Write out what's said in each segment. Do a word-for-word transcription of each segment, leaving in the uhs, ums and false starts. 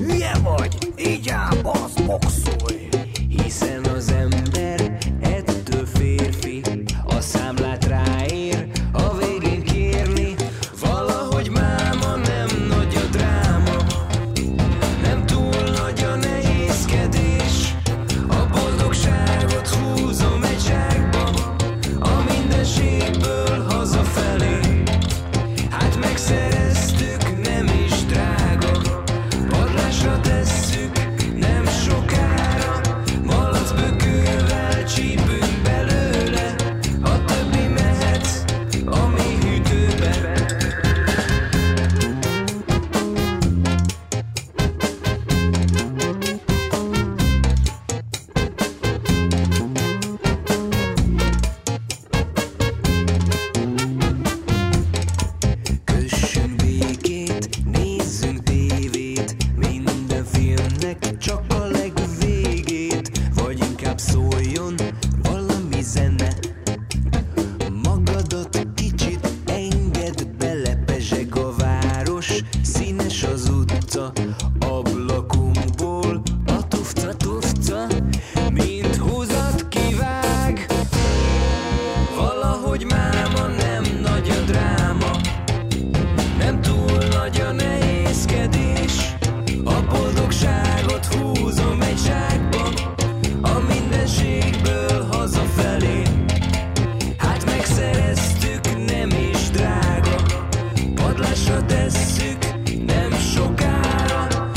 Hülye vagy, így ám, basz, boxolj. Hiszen az ember ettől férfi, a számlát ráér, a végén kérni. Valahogy máma nem nagy a dráma, nem túl nagy a nehézkedés. A boldogságot húzom egy zsákba, a mindenségből hazafelé. Hát megszereztük, nem is drága, padlásra tesszük, nem sokára. Malacbökővel csípünk belőle, a többi mehet a mi hűtőbe. Kössünk békét, nézzünk tévét, minden filmnek csak a legvégét. Vagy inkább szóljon valami zene, magadat kicsit engedd bele. Pezseg a város, színes az utca, ablakunkból a tufta tufta, mint húzat kivág. Valahogy máma nem nagy a dráma, nem túl nagy a nehézkedés. A boldogságot húzom egy zsákba, a mindenségből hazafelé. Hát megszereztük, nem is drága, padlásra tesszük, nem sokára.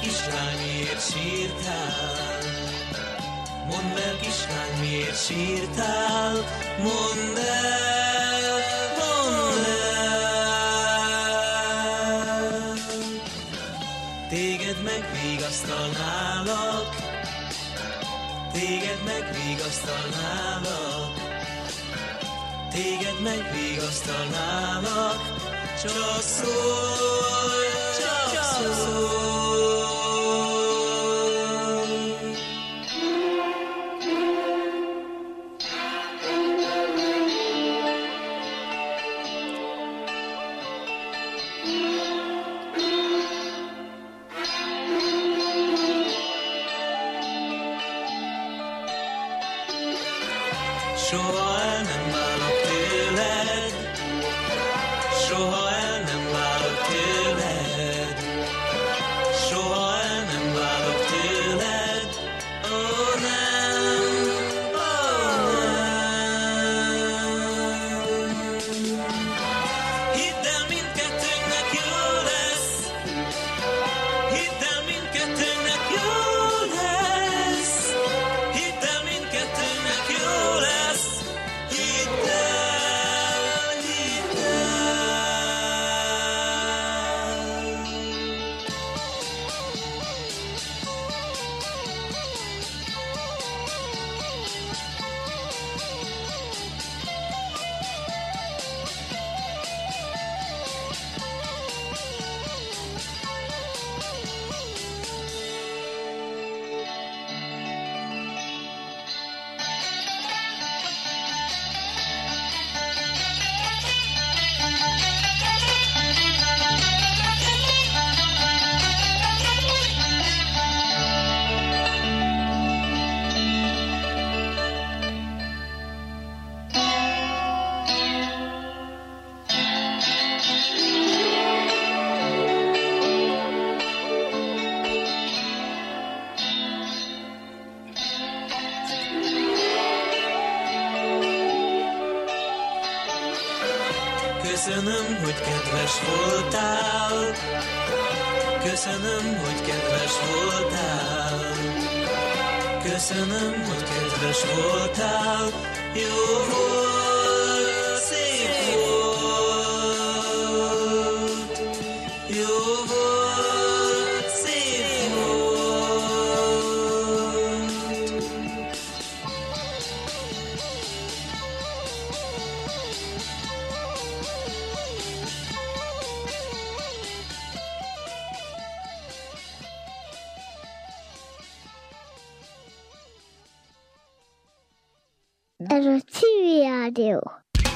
kislány, miért sírtál? Mondd el, kislány, miért sírtál? Mondd el, mondd el. Téged megvigasztalnálak, téged megvigasztalnálak, téged megvigasztalnálak, csak szólj, csak szólj. Soha el nem válok tőled, soha el nem válok tőled, soha el nem válok tőled, ó nem, ó nem. Hidd el, mindkettőnknek jó lesz, hidd el, mindkettőnknek jó lesz, hidd el, mindkettőnknek jó lesz. Köszönöm, hogy kedves voltál, köszönöm, hogy kedves voltál, köszönöm, hogy kedves voltál, jó volt, szép volt, jó volt, szép volt. Ez a Civil Rádió.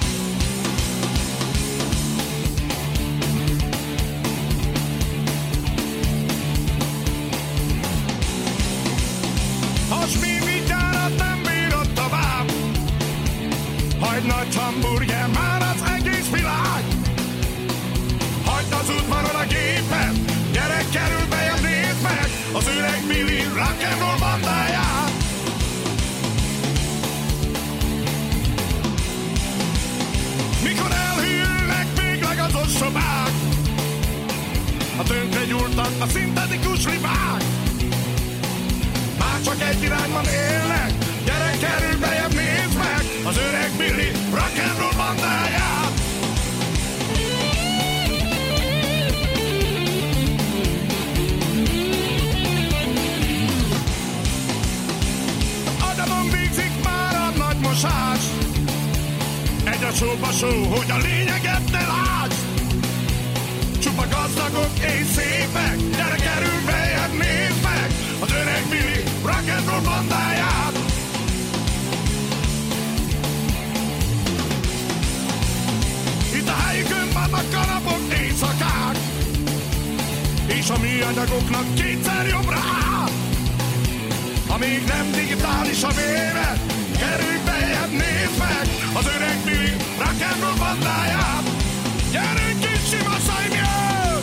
A sminvigyárat nem bírod tovább, hagyd nagy hamburger már az egész világ. Hagyd az udvaron a gépet, gyerek kerül bejebb, nézd meg az öreg Billy rock'n'roll bandáját. Mikor elhűlnek végleg az ostobák, a tönkre gyúrtak a szintetikus libák. Már csak egy irányban élnek, gyerek kerül bejebb, nézd meg az öreg Billy rock'n'roll bandáját. Agyamon végzik már a nagy mosás, egyre sóba só, hogy a lényeget ne lásd. Csupa gazdagok és szépek, gyere kerül bejebb, nézd meg az öreg Billy rock'n'roll bandáját. Itt a helyükön vannak kanapok, éjszakák, és a műanyagoknak kétszer jobbra áll. Amíg nem digitális a véred, kerülj bejebb, nézd meg az öreg Billy rock'n'roll bandáját. Gyerünk kis sima szajmjön!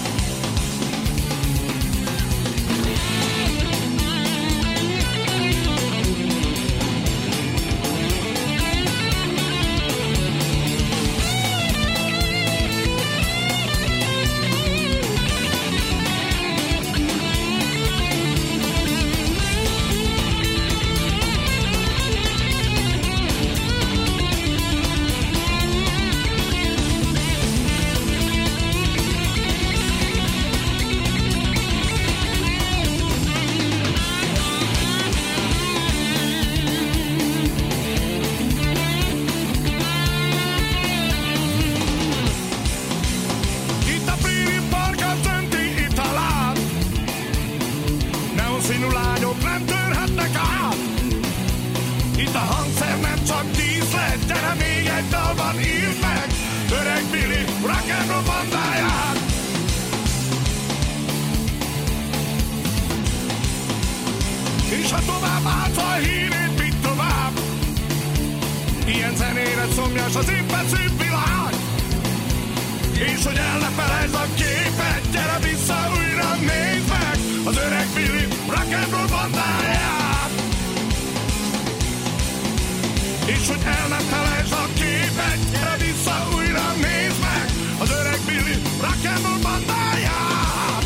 hangszer nem csak díszlet, gyere még egy dalban írd meg Öreg Billy rock'n'roll bandáját. És ha tovább állsz a hírét, mit tovább? Ilyen zenére szomjas az éppen szép világ. És hogy el ne felejtsd a képet, gyere vissza újra, nézd meg az Öreg Billy rock'n'roll bandáját. És hogy el ne felejtsd a képet, gyere vissza újra, nézd meg az Öreg Billy rock'n'roll bandáját.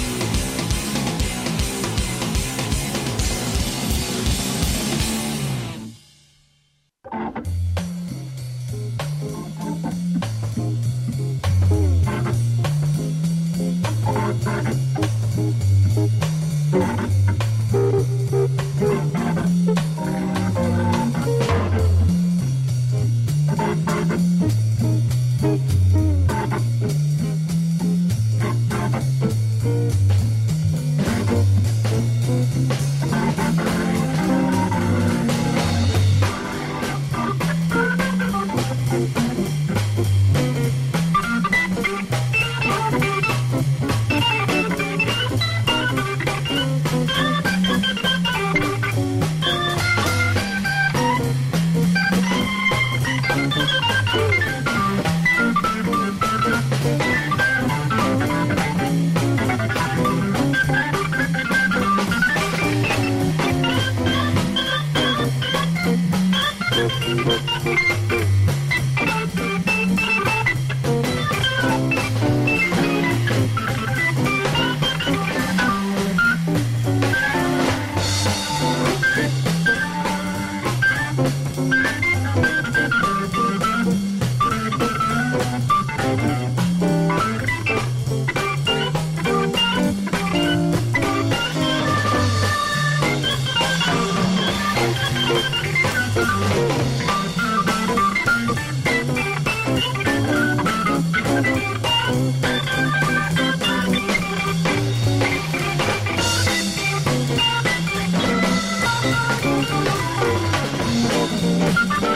Thank you.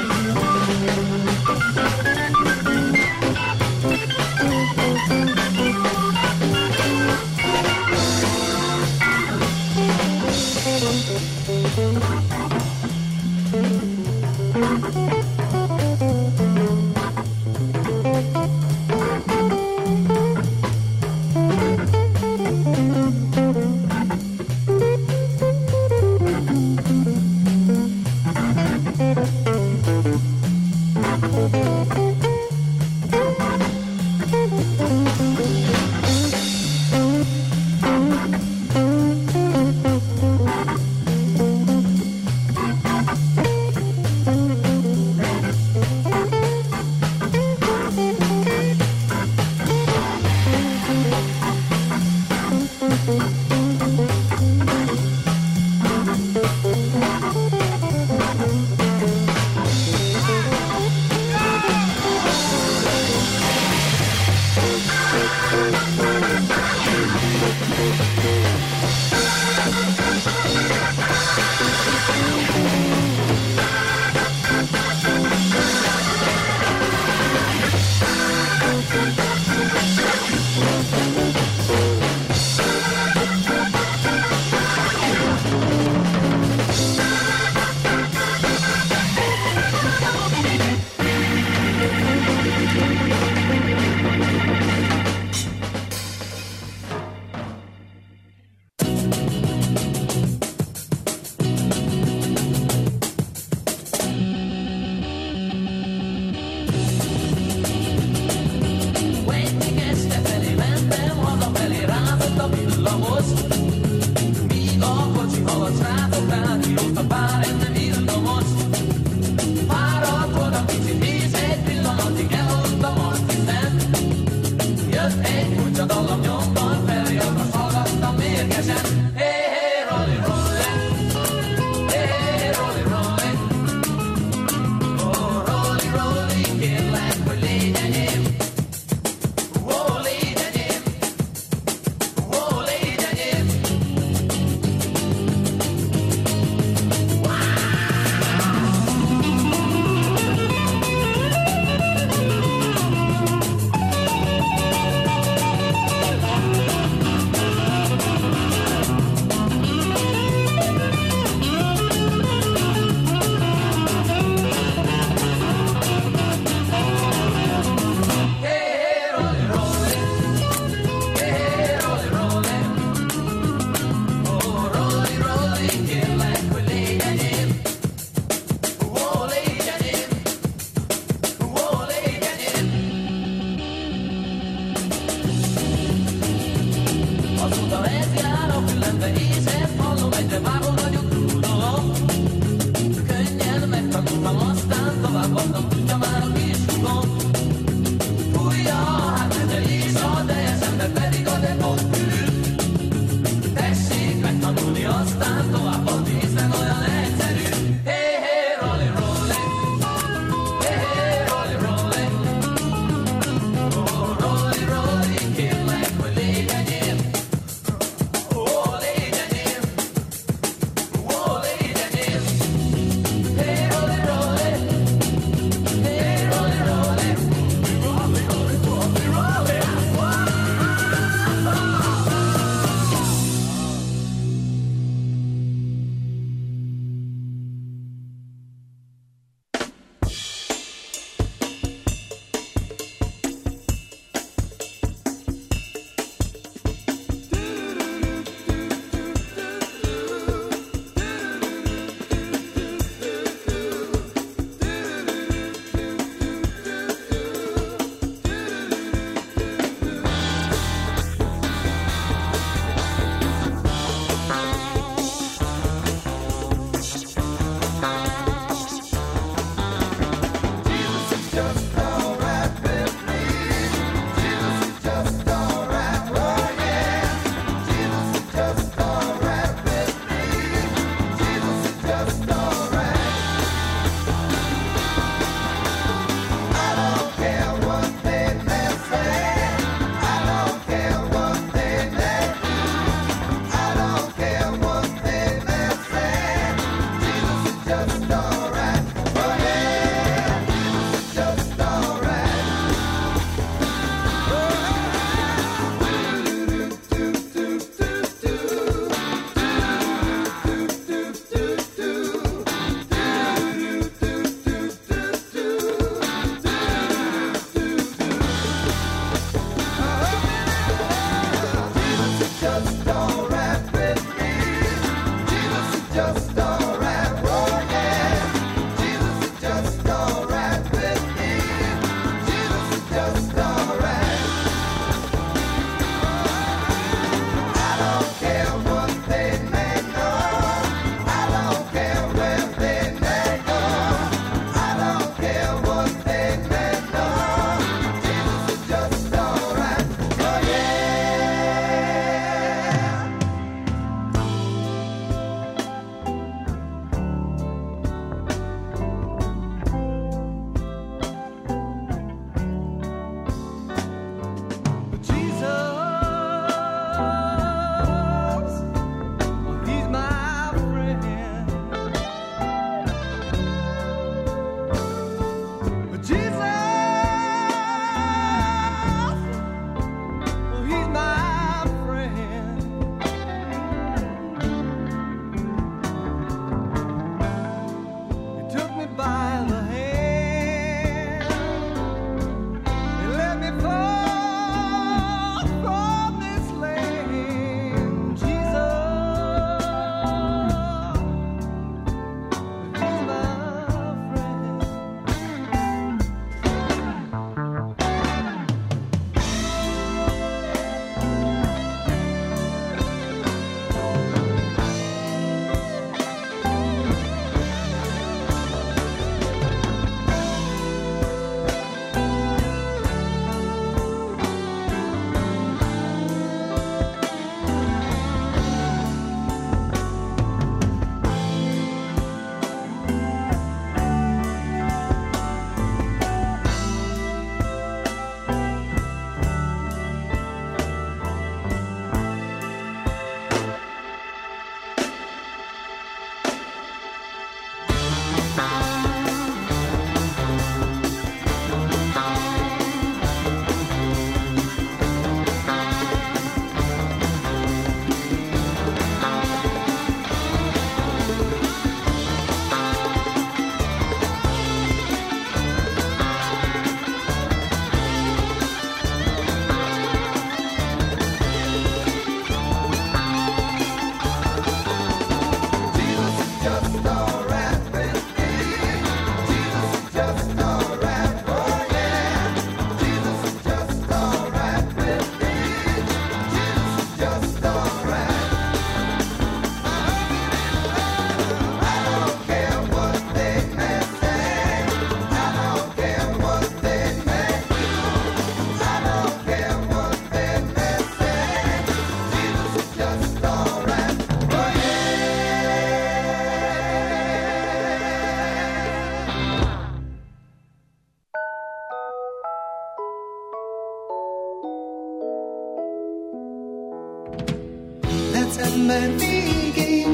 December végén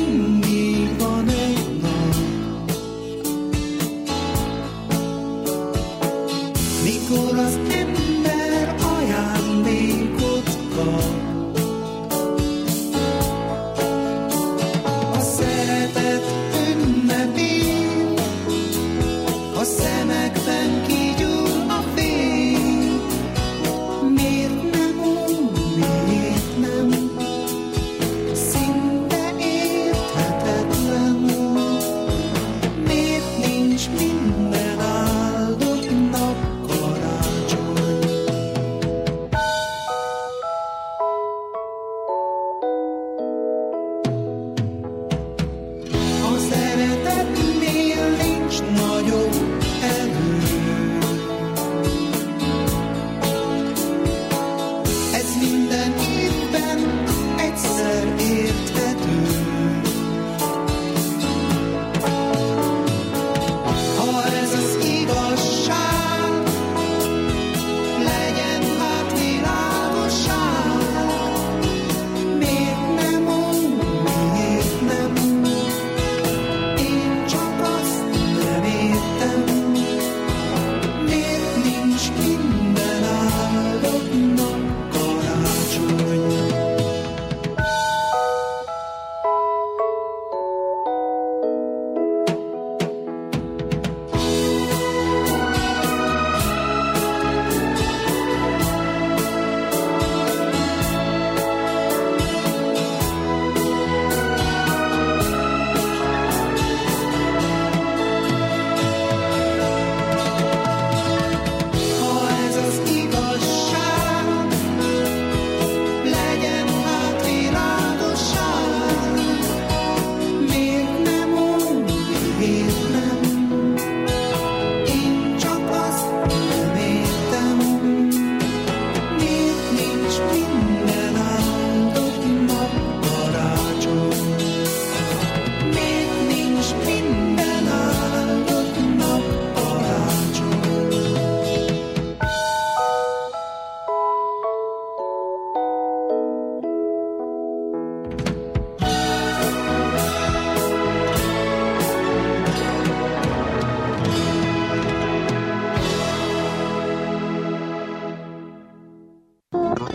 mindig van egy nap, mikor az ember ajándékot kap. A szeretet ünnepén, a szemekben kigyúl a fény. Miért nem úgy, miért nem? Szinte érthetetlen. Miért nincs minden áldott nap karácsony? A szeretetnél nincs nagyobb erő.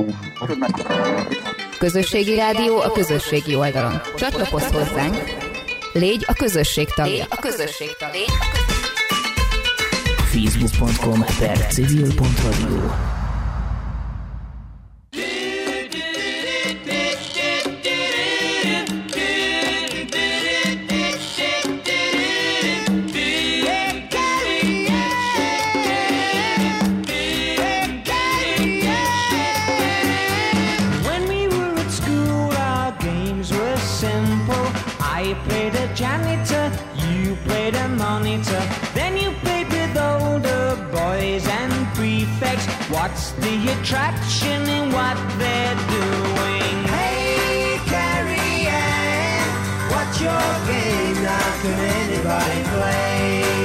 Közösségi rádió a közösségi oldalon. Csatlakozz hozzánk, légy a közösség tagja. Légy a közösség tagja. facebook pont com per civil pont radio. Then you played with older boys and prefects. What's the attraction in what they're doing? Hey, Carrie Ann, what's your game? Now can anybody play?